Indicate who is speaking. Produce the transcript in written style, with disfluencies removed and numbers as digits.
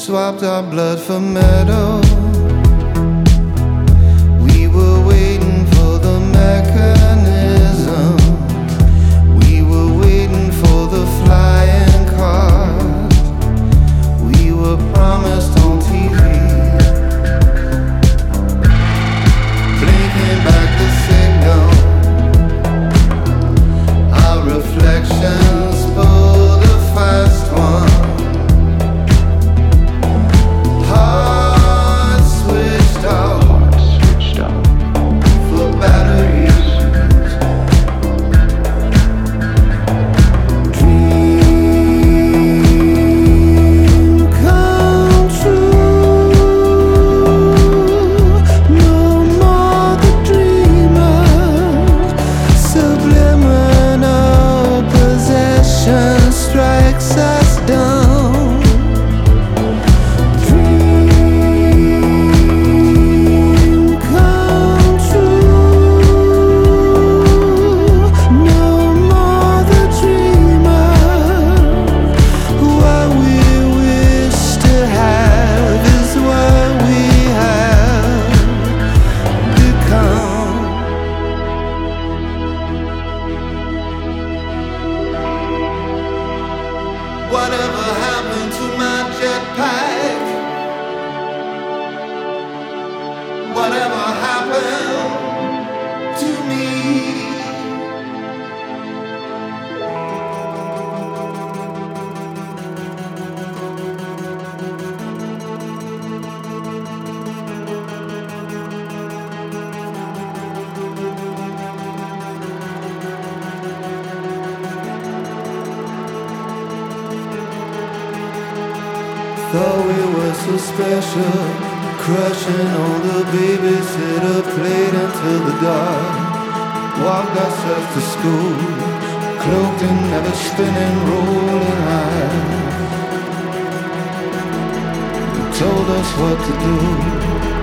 Speaker 1: swapped our blood for metal. We were waiting for the mechanism. We were waiting for the flying cars. We were promised on TV, blinking back the signal. Our reflections pulled the fast one. Heart switched off for batteries. Dream come true. No more the dreamers. Subliminal possession strikes us down. Dream come true. No more the dreamers. What we wish to have is what we have become. Whatever happened to my jetpack? Whatever happened to me? Thought we were so special, crushing on the babysitter, played until the dark. Walked ourselves to school, cloaked in never spinning rolling eyes. They told us what to do.